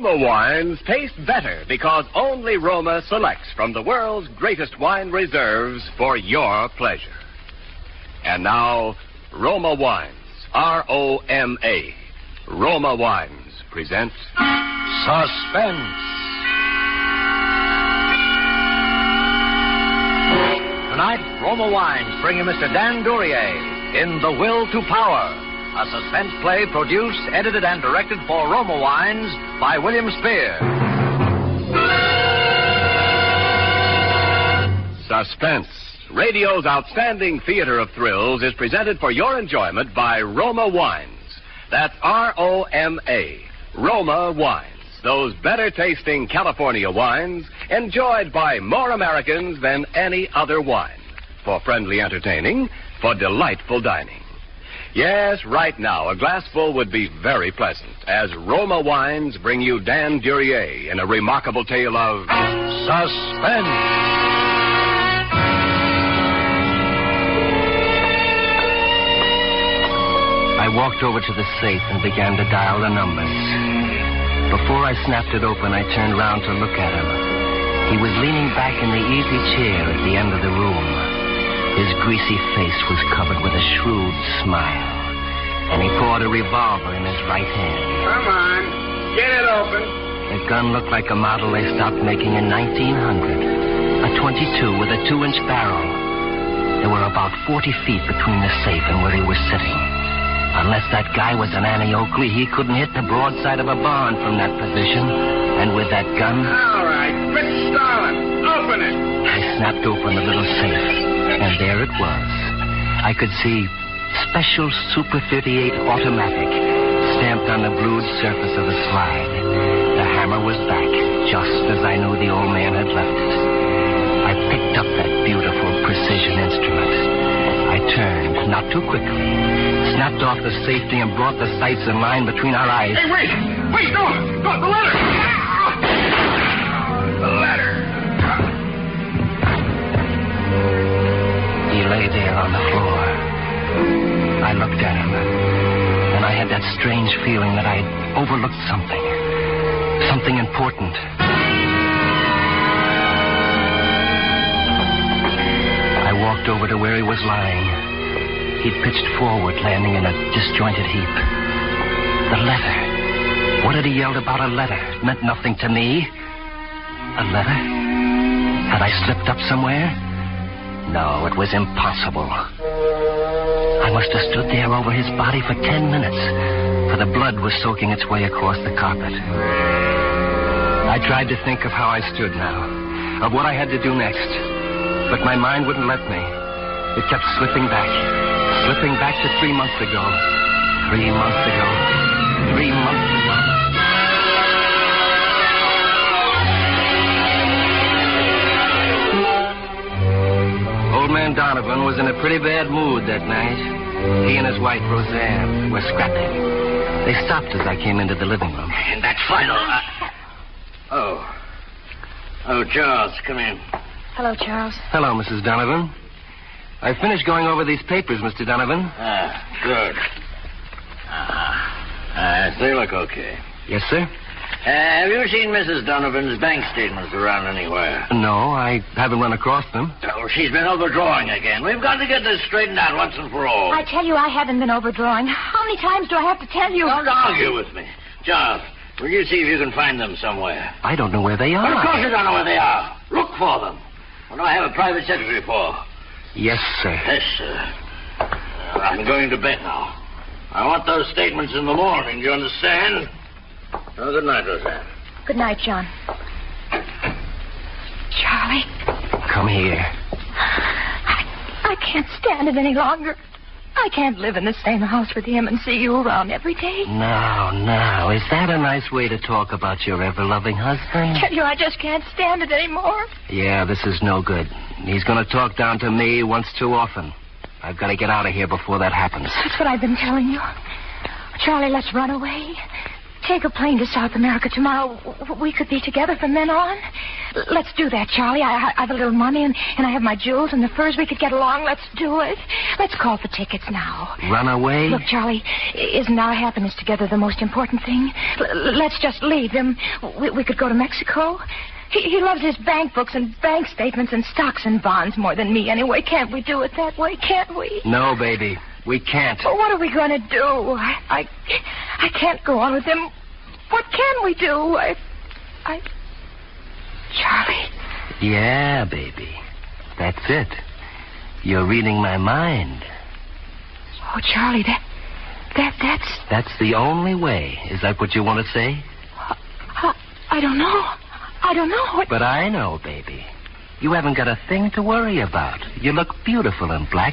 Roma wines taste better because only Roma selects from the world's greatest wine reserves for your pleasure. And now, Roma Wines, R-O-M-A. Roma Wines presents Suspense. Tonight, Roma Wines bring you Mr. Dan Duryea in The Will to Power, a suspense play produced, edited, and directed for Roma Wines by William Spear. Suspense, radio's outstanding theater of thrills, is presented for your enjoyment by Roma Wines. That's R-O-M-A, Roma Wines. Those better-tasting California wines enjoyed by more Americans than any other wine. For friendly entertaining, for delightful dining. Yes, right now, a glassful would be very pleasant, as Roma Wines bring you Dan Duryea in a remarkable tale of suspense. I walked over to the safe and began to dial the numbers. Before I snapped it open, I turned round to look at him. He was leaning back in the easy chair at the end of the room. His greasy face was covered with a shrewd smile, and he poured a revolver in his right hand. Come on, get it open. The gun looked like a model they stopped making in 1900, a .22 with a 2-inch barrel. There were about 40 feet between the safe and where he was sitting. Unless that guy was an Annie Oakley, he couldn't hit the broadside of a barn from that position. And with that gun... All right, quit stalling. Open it. I snapped open the little safe, and there it was. I could see Special Super 38 Automatic stamped on the blued surface of the slide. The hammer was back, just as I knew the old man had left it. I picked up that beautiful precision instrument. I turned, not too quickly, snapped off the safety and brought the sights in line between our eyes. Hey, wait! Wait, don't! The letter! The letter! He lay there on the floor. I looked at him, and I had that strange feeling that I'd overlooked something. Something important. I walked over to where he was lying. He'd pitched forward, landing in a disjointed heap. The letter. What had he yelled about a letter? It meant nothing to me. A letter? Had I slipped up somewhere? No, it was impossible. I must have stood there over his body for 10 minutes, for the blood was soaking its way across the carpet. I tried to think of how I stood now, of what I had to do next. But my mind wouldn't let me. It kept slipping back to 3 months ago. 3 months ago. 3 months ago. Old man Donovan was in a pretty bad mood that night. He and his wife, Roseanne, were scrapping. They stopped as I came into the living room. And that final... Oh, Charles, come in. Hello, Charles. Hello, Mrs. Donovan. I finished going over these papers, Mr. Donovan. Good. They look okay. Yes, sir? Have you seen Mrs. Donovan's bank statements around anywhere? No, I haven't run across them. Oh, she's been overdrawing again. We've got to get this straightened out once and for all. I tell you, I haven't been overdrawing. How many times do I have to tell you? Don't argue with me. Charles, will you see if you can find them somewhere? I don't know where they are. Well, of course you don't know where they are. Look for them. What do I have a private secretary for? Yes, sir. Yes, sir. I'm going to bed now. I want those statements in the morning, do you understand? Oh, good night, Roseanne. Good night, John. Charlie. Come here. I can't stand it any longer. I can't live in the same house with him and see you around every day. Now, is that a nice way to talk about your ever-loving husband? I tell you, I just can't stand it anymore. Yeah, this is no good. He's going to talk down to me once too often. I've got to get out of here before that happens. That's what I've been telling you. Charlie, let's run away. Take a plane to South America tomorrow. We could be together from then on. Let's do that, Charlie. I have a little money, and I have my jewels and the furs. We could get along. Let's do it. Let's call for tickets now. Run away? Look, Charlie, isn't our happiness together the most important thing? Let's just leave him. We could go to Mexico. He loves his bank books and bank statements and stocks and bonds more than me anyway. Can't we do it that way? Can't we? No, baby. We can't. Well, what are we going to do? I can't go on with him. What can we do? Charlie. Yeah, baby. That's it. You're reading my mind. Oh, Charlie, that's... That's the only way. Is that what you want to say? I don't know. I don't know. But I know, baby. You haven't got a thing to worry about. You look beautiful in black.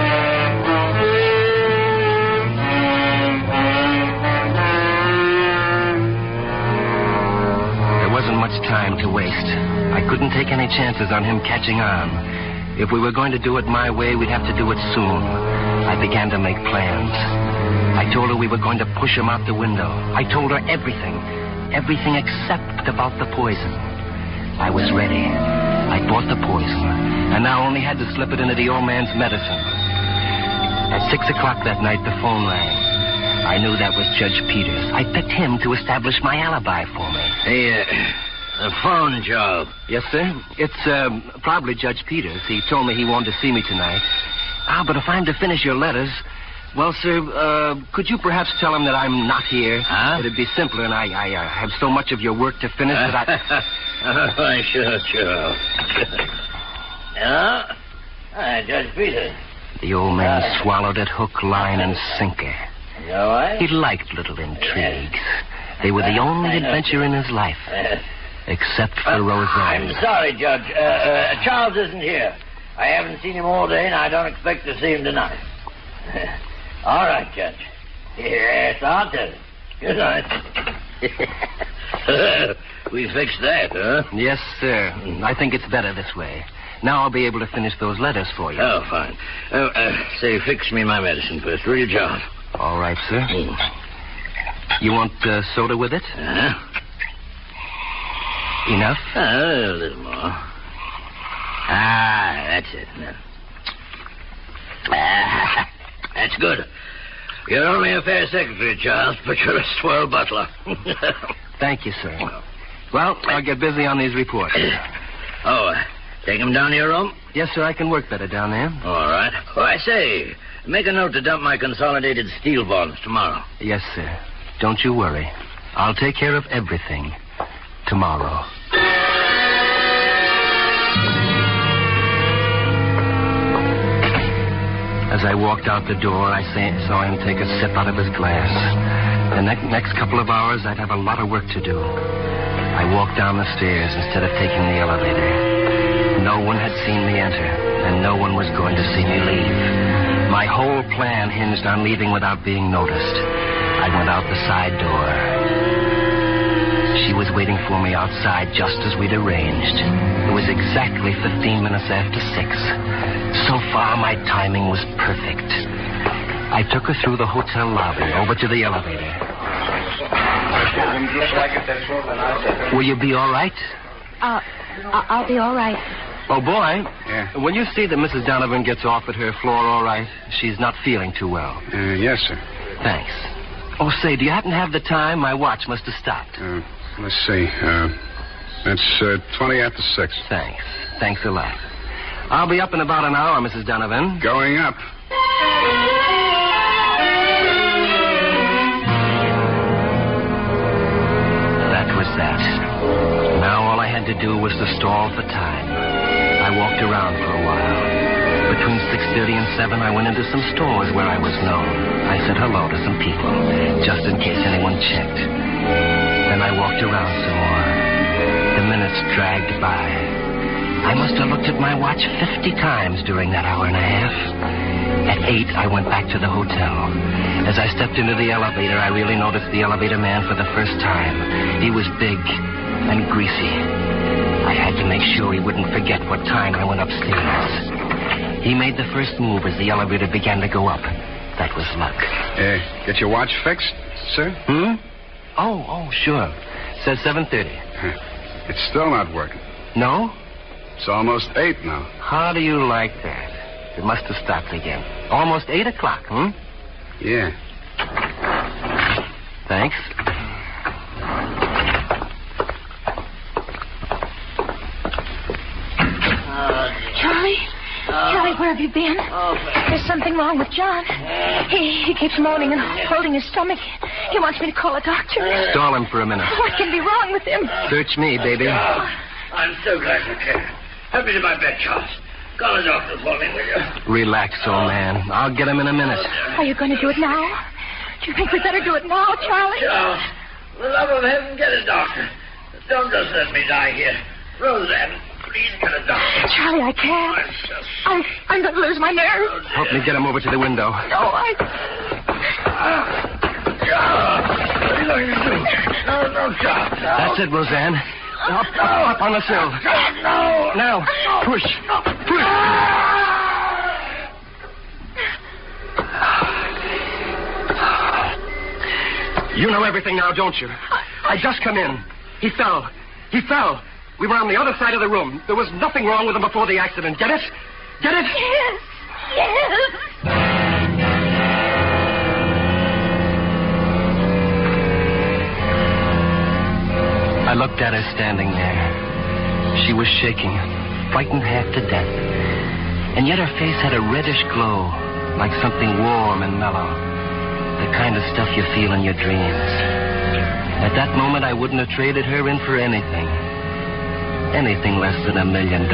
There wasn't much time to waste. I couldn't take any chances on him catching on. If we were going to do it my way, we'd have to do it soon. I began to make plans. I told her we were going to push him out the window. I told her everything. Everything except about the poison. I was ready. I bought the poison, and now only had to slip it into the old man's medicine. At 6 o'clock that night, the phone rang. I knew that was Judge Peters. I picked him to establish my alibi for me. Hey, the phone, Joe. Yes, sir? It's probably Judge Peters. He told me he wanted to see me tonight. But if I'm to finish your letters... Well, sir, could you perhaps tell him that I'm not here? Huh? It'd be simpler, and I have so much of your work to finish that I... Sure. Yeah? Hi, Judge Peters. The old man swallowed it hook, line, and sinker. You all right? He liked little intrigues. They were the only adventure in his life. Except for Roseanne. I'm sorry, Judge. Charles isn't here. I haven't seen him all day, and I don't expect to see him tonight. All right, Judge. Yes, I'll tell you. Good night. We fixed that, huh? Yes, sir. I think it's better this way. Now I'll be able to finish those letters for you. Oh, fine. Say, fix me my medicine first, will you, John? All right, sir. You want soda with it? Enough? A little more. That's it. Now. That's good. You're only a fair secretary, Charles, but you're a swell butler. Thank you, sir. Well, I'll get busy on these reports. Take them down to your room? Yes, sir, I can work better down there. All right. Oh, I say, make a note to dump my consolidated steel bonds tomorrow. Yes, sir. Don't you worry. I'll take care of everything tomorrow. As I walked out the door, I saw him take a sip out of his glass. The next couple of hours, I'd have a lot of work to do. I walked down the stairs instead of taking the elevator. No one had seen me enter, and no one was going to see me leave. My whole plan hinged on leaving without being noticed. I went out the side door. She was waiting for me outside just as we'd arranged. It was exactly 15 minutes after 6. So far, my timing was perfect. I took her through the hotel lobby, over to the elevator. Will you be all right? I'll be all right. Oh, boy. Yeah. Will you see that Mrs. Donovan gets off at her floor all right? She's not feeling too well. Yes, sir. Thanks. Oh, say, do you happen to have the time? My watch must have stopped. Let's see. That's 20 after 6. Thanks. Thanks a lot. I'll be up in about an hour, Mrs. Donovan. Going up. That was that. Now all I had to do was to stall for time. I walked around for a while. Between 6:30 and 7, I went into some stores where I was known. I said hello to some people, just in case anyone checked. Then I walked around some more. The minutes dragged by. I must have looked at my watch 50 times during that hour and a half. At 8, I went back to the hotel. As I stepped into the elevator, I really noticed the elevator man for the first time. He was big and greasy. I had to make sure he wouldn't forget what time I went upstairs. He made the first move as the elevator began to go up. That was luck. Get your watch fixed, sir? Oh, sure. Says 7:30. It's still not working. No? It's almost 8 now. How do you like that? It must have stopped again. Almost 8 o'clock, huh? Yeah. Thanks. Charlie? Charlie, where have you been? There's something wrong with John. He keeps moaning and holding his stomach. He wants me to call a doctor. Stall him for a minute. What can be wrong with him? Search me, baby. I'm so glad you came. Help me to my bed, Charles. Call a doctor for me, will you? Relax, old man. I'll get him in a minute. Are you going to do it now? Do you think we better do it now, Charlie? Charles, for the love of heaven, get a doctor. Don't just let me die here. Roseanne, please get a doctor. Charlie, I can't. I'm going to lose my nerve. Help me get him over to the window. No, Charles, what are you going to do? No, Charles. No. That's it, Roseanne. Up on the sill. No. Now, push. You know everything now, don't you? I just come in. He fell. We were on the other side of the room. There was nothing wrong with him before the accident. Get it? Get it? Yes. I looked at her standing there. She was shaking, frightened half to death. And yet her face had a reddish glow, like something warm and mellow. The kind of stuff you feel in your dreams. At that moment, I wouldn't have traded her in for anything. Anything less than $1 million.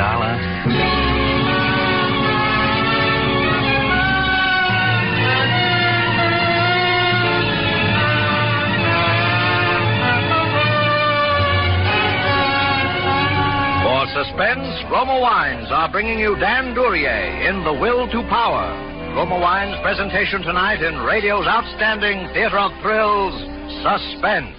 Suspense, Roma Wines are bringing you Dan Duryea in The Will to Power. Roma Wines' presentation tonight in radio's outstanding theater of thrills, Suspense.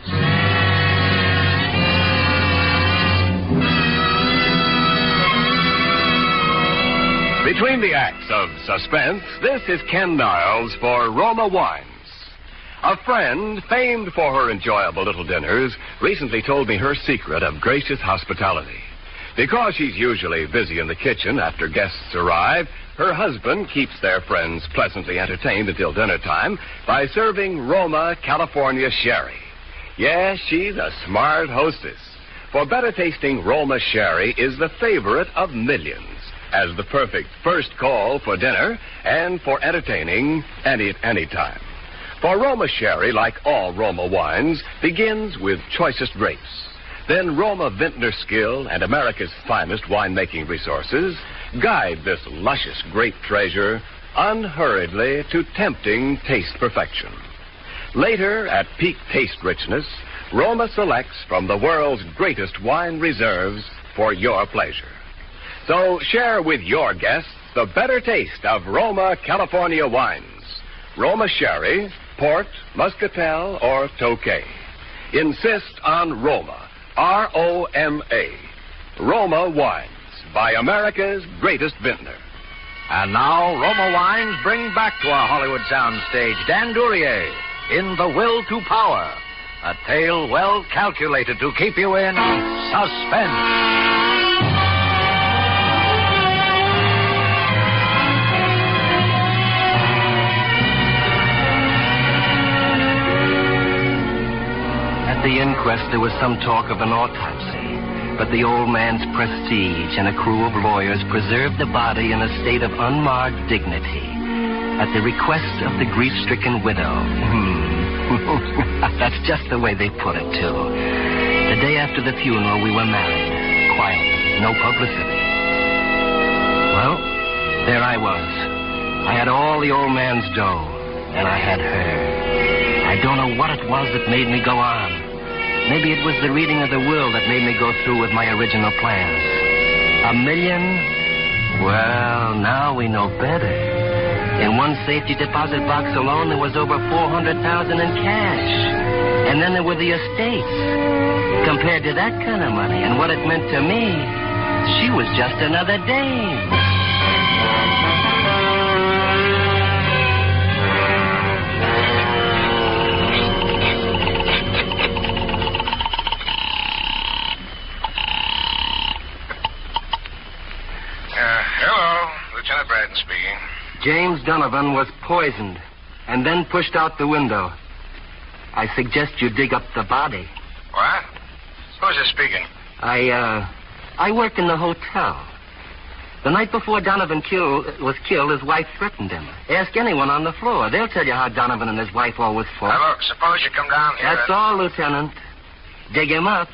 Between the acts of Suspense, this is Ken Niles for Roma Wines. A friend, famed for her enjoyable little dinners, recently told me her secret of gracious hospitality. Because she's usually busy in the kitchen after guests arrive, her husband keeps their friends pleasantly entertained until dinner time by serving Roma California sherry. Yes, she's a smart hostess. For better tasting Roma sherry is the favorite of millions as the perfect first call for dinner and for entertaining any time. For Roma sherry, like all Roma wines, begins with choicest grapes. Then Roma vintner skill and America's finest winemaking resources guide this luscious grape treasure unhurriedly to tempting taste perfection. Later, at peak taste richness, Roma selects from the world's greatest wine reserves for your pleasure. So share with your guests the better taste of Roma California wines. Roma sherry, port, muscatel, or Tokay. Insist on Roma. R-O-M-A. Roma Wines, by America's greatest vintner. And now, Roma Wines bring back to our Hollywood soundstage Dan Duryea in The Will to Power, a tale well calculated to keep you in suspense. At the inquest, there was some talk of an autopsy, but the old man's prestige and a crew of lawyers preserved the body in a state of unmarred dignity at the request of the grief-stricken widow. That's just the way they put it, too. The day after the funeral, we were married. Quiet, no publicity. Well, there I was. I had all the old man's dough, and I had her. I don't know what it was that made me go on. Maybe it was the reading of the will that made me go through with my original plans. $1 million? Well, now we know better. In one safety deposit box alone, there was over $400,000 in cash. And then there were the estates. Compared to that kind of money and what it meant to me, she was just another dame. James Donovan was poisoned and then pushed out the window. I suggest you dig up the body. What? Who's this speaking? I work in the hotel. The night before Donovan was killed, his wife threatened him. Ask anyone on the floor. They'll tell you how Donovan and his wife always fought. Now, look, suppose you come down here. That's all, Lieutenant. Dig him up.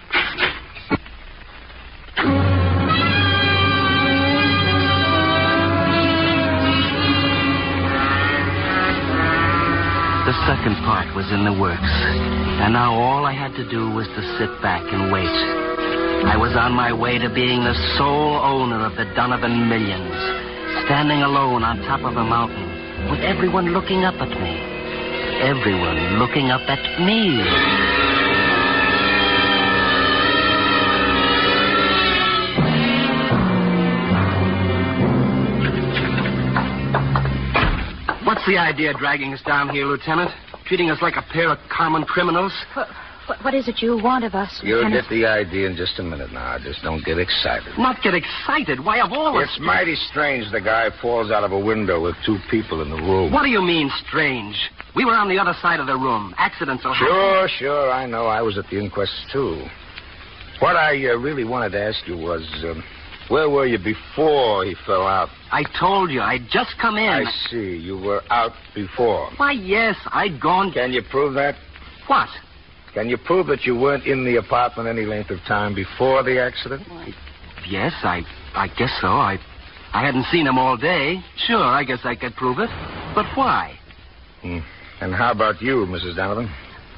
The second part was in the works, and now all I had to do was to sit back and wait. I was on my way to being the sole owner of the Donovan millions, standing alone on top of a mountain, with everyone looking up at me. Everyone looking up at me. What's the idea dragging us down here, Lieutenant? Treating us like a pair of common criminals? What is it you want of us, You'll Lieutenant? get the idea in just a minute now. Just don't get excited. Not get excited. Why, of all It's mighty strange the guy falls out of a window with two people in the room. What do you mean, strange? We were on the other side of the room. Accidents will happen. Sure, I know. I was at the inquest, too. What I really wanted to ask you was, where were you before he fell out? I told you. I'd just come in. I see. You were out before. Why, yes. I'd gone... Can you prove that? What? Can you prove that you weren't in the apartment any length of time before the accident? Yes, I guess so. I hadn't seen him all day. Sure, I guess I could prove it. But why? And how about you, Mrs. Donovan?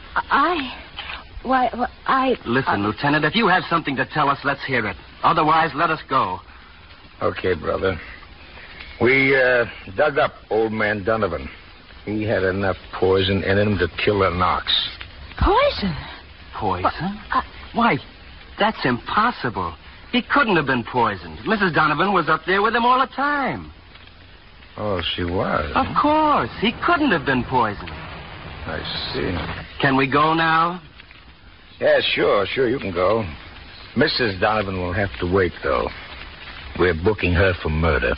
Listen, Lieutenant, if you have something to tell us, let's hear it. Otherwise, let us go. Okay, brother. We dug up old man Donovan. He had enough poison in him to kill a Knox. Poison? Poison? Why, that's impossible. He couldn't have been poisoned. Mrs. Donovan was up there with him all the time. Oh, she was? Of course. He couldn't have been poisoned. I see. Can we go now? Yeah, sure, you can go. Mrs. Donovan will have to wait, though. We're booking her for murder.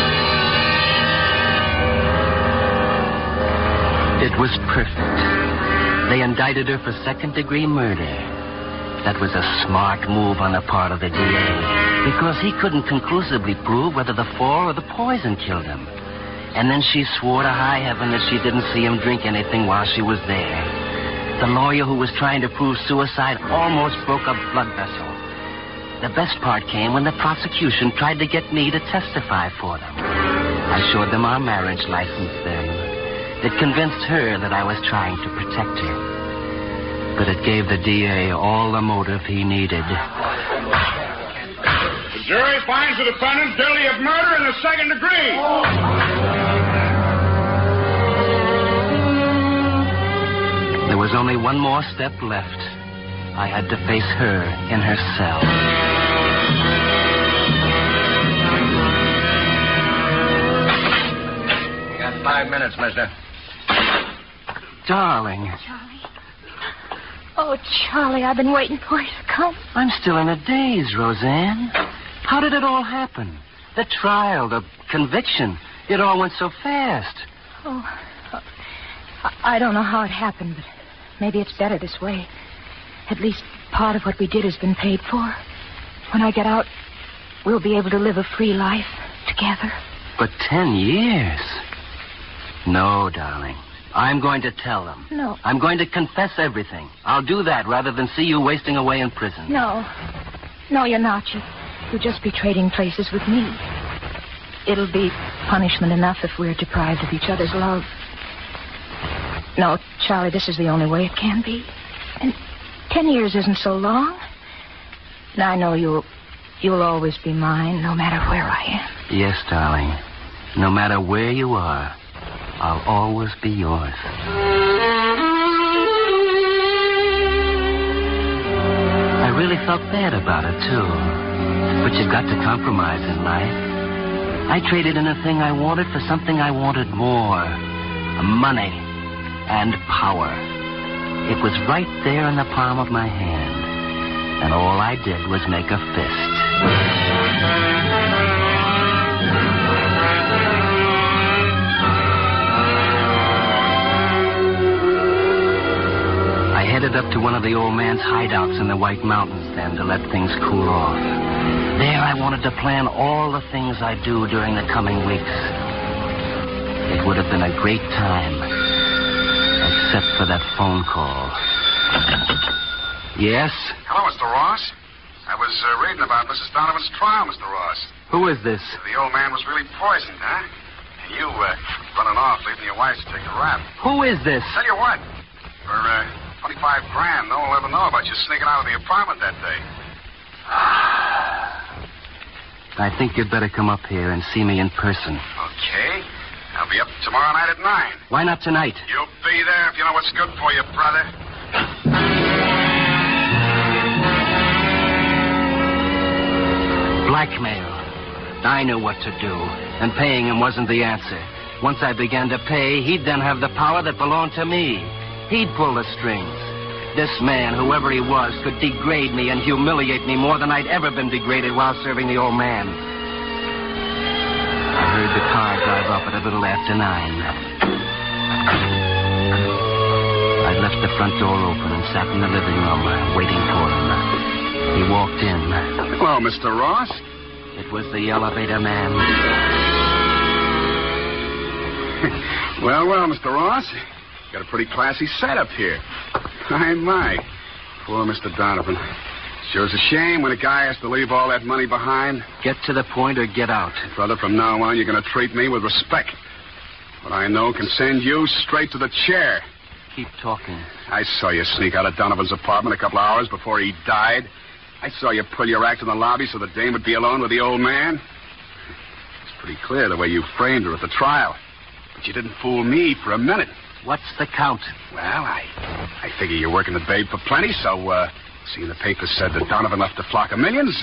It was perfect. They indicted her for second-degree murder. That was a smart move on the part of the DA, because he couldn't conclusively prove whether the fall or the poison killed him. And then she swore to high heaven that she didn't see him drink anything while she was there. The lawyer who was trying to prove suicide almost broke a blood vessel. The best part came when the prosecution tried to get me to testify for them. I showed them our marriage license then. It convinced her that I was trying to protect her. But it gave the DA all the motive he needed. The jury finds the defendant guilty of murder in the second degree. There was only one more step left. I had to face her in her cell. You got 5 minutes, mister. Darling. Charlie. Oh, Charlie, I've been waiting for you to come. I'm still in a daze, Roseanne. How did it all happen? The trial, the conviction. It all went so fast. Oh, I don't know how it happened, but maybe it's better this way. At least part of what we did has been paid for. When I get out, we'll be able to live a free life together. But 10 years? No, darling. I'm going to tell them. No. I'm going to confess everything. I'll do that rather than see you wasting away in prison. No. No, you're not. You'll just be trading places with me. It'll be punishment enough if we're deprived of each other's love. No, Charlie, this is the only way it can be. And 10 years isn't so long. And I know you'll always be mine, no matter where I am. Yes, darling. No matter where you are, I'll always be yours. I really felt bad about it, too. But you've got to compromise in life. I traded in a thing I wanted for something I wanted more. Money and power. It was right there in the palm of my hand. And all I did was make a fist. headed up to one of the old man's hideouts in the White Mountains then to let things cool off. There I wanted to plan all the things I'd do during the coming weeks. It would have been a great time, except for that phone call. Yes? Hello, Mr. Ross. I was reading about Mrs. Donovan's trial, Mr. Ross. Who is this? The old man was really poisoned, huh? And you running off, leaving your wife to take a rap. Who is this? Tell you what, for $25,000, no one will ever know about you sneaking out of the apartment that day. I think you'd better come up here and see me in person. Okay. I'll be up tomorrow night at 9. Why not tonight? You'll be there if you know what's good for you, brother. Blackmail. I knew what to do, and paying him wasn't the answer. Once I began to pay, he'd then have the power that belonged to me. He'd pull the strings. This man, whoever he was, could degrade me and humiliate me more than I'd ever been degraded while serving the old man. I heard the car drive up at a little after 9. I left the front door open and sat in the living room, waiting for him. He walked in. Hello, Mr. Ross. It was the elevator man. Well, Mr. Ross. Got a pretty classy setup here. My. Poor Mr. Donovan. Sure is a shame when a guy has to leave all that money behind. Get to the point or get out. Brother, from now on, you're going to treat me with respect. What I know can send you straight to the chair. Keep talking. I saw you sneak out of Donovan's apartment a couple of hours before he died. I saw you pull your act in the lobby so the dame would be alone with the old man. It's pretty clear the way you framed her at the trial. But you didn't fool me for a minute. What's the count? Well, I figure you're working the babe for plenty, so, seeing the papers said that Donovan left a flock of millions,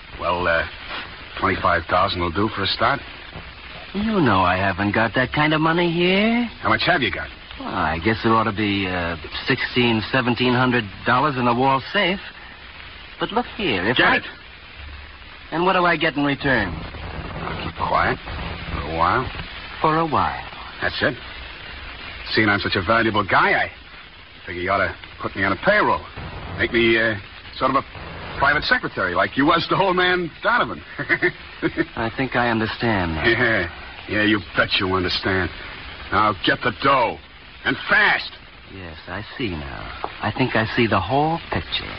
$25,000 will do for a start. You know I haven't got that kind of money here. How much have you got? Well, I guess there ought to be $1,600, $1,700 in the wall safe. But look here, if Get it. And what do I get in return? I'll keep quiet for a while. For a while. That's it. Seeing I'm such a valuable guy, I figure you ought to put me on a payroll. Make me sort of a private secretary, like you was to old man Donovan. I think I understand now. Yeah, you bet you understand. Now get the dough. And fast. Yes, I see now. I think I see the whole picture.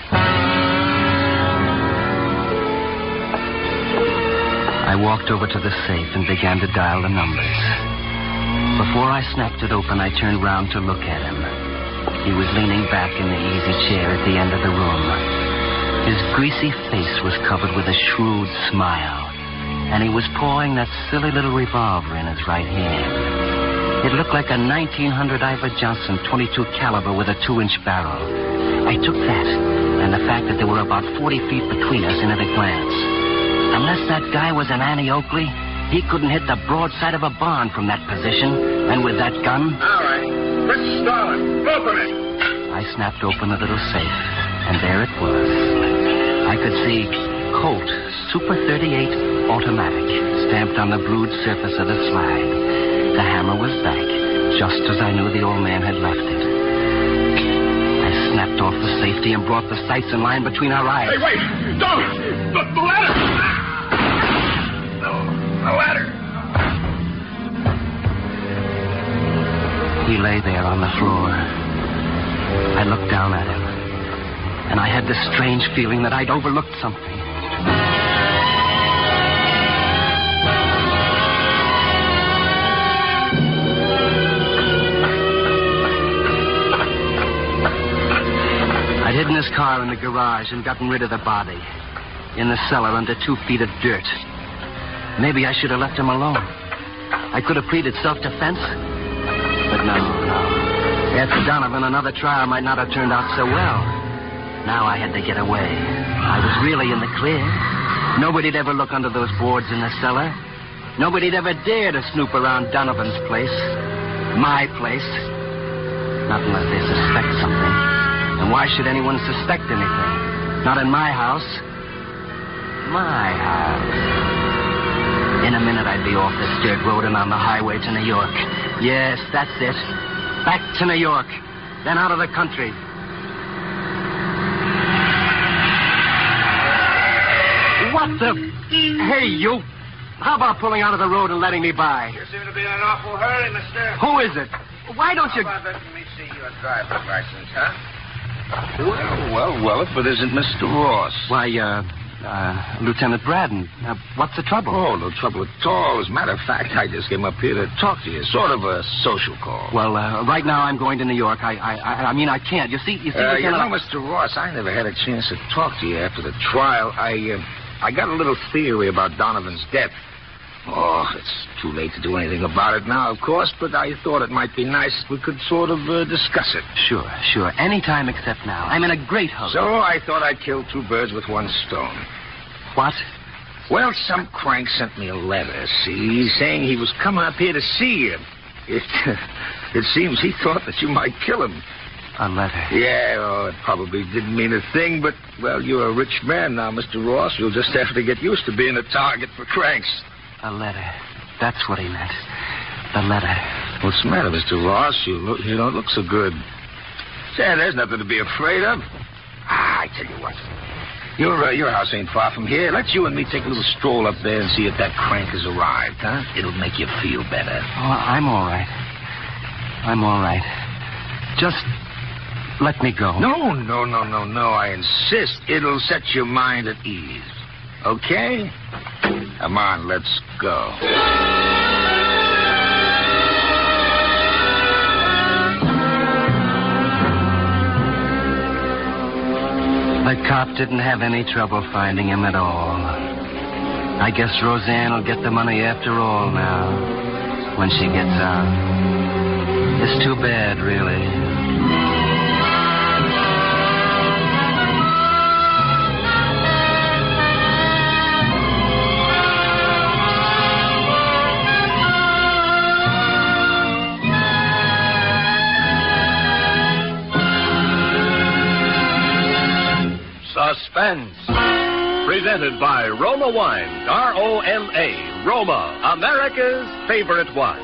I walked over to the safe and began to dial the numbers. Before I snapped it open, I turned round to look at him. He was leaning back in the easy chair at the end of the room. His greasy face was covered with a shrewd smile, and he was pawing that silly little revolver in his right hand. It looked like a 1900 Ivor Johnson .22 caliber with a 2-inch barrel. I took that, and the fact that there were about 40 feet between us in at a glance. Unless that guy was an Annie Oakley, he couldn't hit the broadside of a barn from that position. And with that gun... All right. Let's start it. Open it. I snapped open the little safe, and there it was. I could see Colt Super 38 automatic stamped on the blued surface of the slide. The hammer was back, just as I knew the old man had left it. I snapped off the safety and brought the sights in line between our eyes. Hey, wait! Don't! The ladder! The ladder! He lay there on the floor. I looked down at him, and I had this strange feeling that I'd overlooked something. I'd hidden his car in the garage and gotten rid of the body. In the cellar under 2 feet of dirt. Maybe I should have left him alone. I could have pleaded self-defense. But no. After Donovan, another trial might not have turned out so well. Now I had to get away. I was really in the clear. Nobody'd ever look under those boards in the cellar. Nobody'd ever dare to snoop around Donovan's place. My place. Not unless they suspect something. And why should anyone suspect anything? Not in my house. My house. In a minute, I'd be off this dirt road and on the highway to New York. Yes, that's it. Back to New York. Then out of the country. What the... Hey, you. How about pulling out of the road and letting me by? You seem to be in an awful hurry, mister. Who is it? Why don't you... How about letting me see your driver's license, huh? Well, if it isn't Mr. Ross. Why, Lieutenant Braden, what's the trouble? Oh, no trouble at all. As a matter of fact, I just came up here to talk to you. Sort of a social call. Well, right now I'm going to New York. I mean, I can't. You see, Mr. Ross, I never had a chance to talk to you after the trial. I got a little theory about Donovan's death. Oh, it's too late to do anything about it now, of course, but I thought it might be nice if we could sort of discuss it. Sure. Anytime except now. I'm in a great hurry. So I thought I'd kill two birds with one stone. What? Well, some crank sent me a letter, see, saying he was coming up here to see you. It seems he thought that you might kill him. A letter? Yeah, it probably didn't mean a thing, but, well, you're a rich man now, Mr. Ross. You'll just have to get used to being a target for cranks. A letter. That's what he meant. The letter. What's the matter, Mr. Ross? You don't look so good. Say, there's nothing to be afraid of. I tell you what. Your house ain't far from here. Let's you and me take a little stroll up there and see if that crank has arrived, huh? It'll make you feel better. Oh, I'm all right. Just let me go. No. I insist. It'll set your mind at ease. Okay? Come on, let's go. The cop didn't have any trouble finding him at all. I guess Roseanne will get the money after all now, when she gets out. It's too bad, really. Suspense. Presented by Roma Wines, R-O-M-A, Roma, America's favorite wines.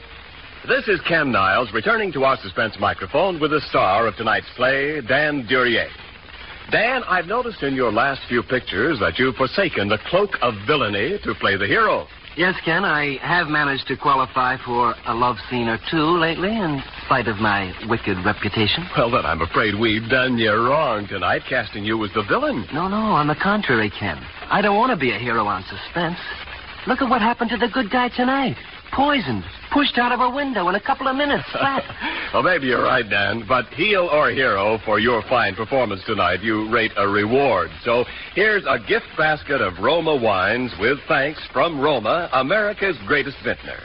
This is Ken Niles returning to our suspense microphone with the star of tonight's play, Dan Duryea. Dan, I've noticed in your last few pictures that you've forsaken the cloak of villainy to play the hero. Yes, Ken, I have managed to qualify for a love scene or two lately, in spite of my wicked reputation. Well, then I'm afraid we've done you wrong tonight, casting you as the villain. No, on the contrary, Ken. I don't want to be a hero on Suspense. Look at what happened to the good guy tonight. Poisoned, pushed out of a window in a couple of minutes, flat. Well, maybe you're right, Dan, but heel or hero for your fine performance tonight, you rate a reward. So here's a gift basket of Roma wines with thanks from Roma, America's greatest vintner.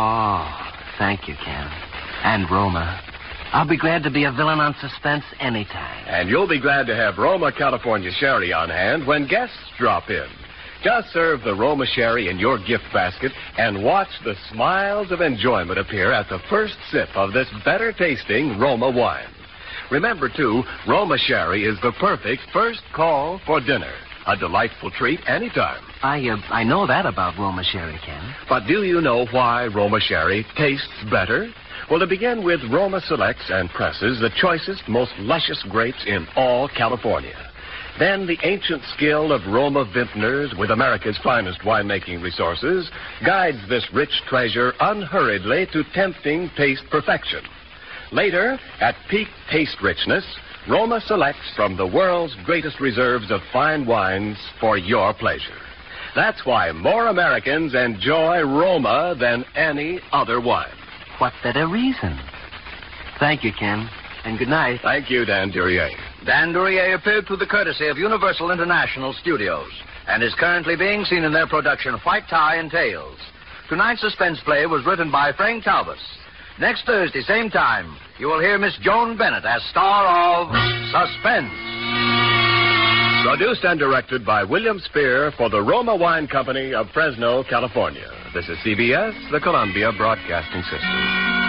Oh, thank you, Ken. And Roma. I'll be glad to be a villain on Suspense anytime. And you'll be glad to have Roma California Sherry on hand when guests drop in. Just serve the Roma Sherry in your gift basket and watch the smiles of enjoyment appear at the first sip of this better-tasting Roma wine. Remember, too, Roma Sherry is the perfect first call for dinner. A delightful treat anytime. I know that about Roma Sherry, Ken. But do you know why Roma Sherry tastes better? Well, to begin with, Roma selects and presses the choicest, most luscious grapes in all California. Then the ancient skill of Roma vintners with America's finest winemaking resources guides this rich treasure unhurriedly to tempting taste perfection. Later, at peak taste richness, Roma selects from the world's greatest reserves of fine wines for your pleasure. That's why more Americans enjoy Roma than any other wine. What better reason? Thank you, Ken, and good night. Thank you, Dan Duryea. Dan Duryea appeared through the courtesy of Universal International Studios and is currently being seen in their production White Tie and Tails. Tonight's suspense play was written by Frank Talbot. Next Thursday, same time, you will hear Miss Joan Bennett as star of Suspense. Produced and directed by William Spear for the Roma Wine Company of Fresno, California. This is CBS, the Columbia Broadcasting System.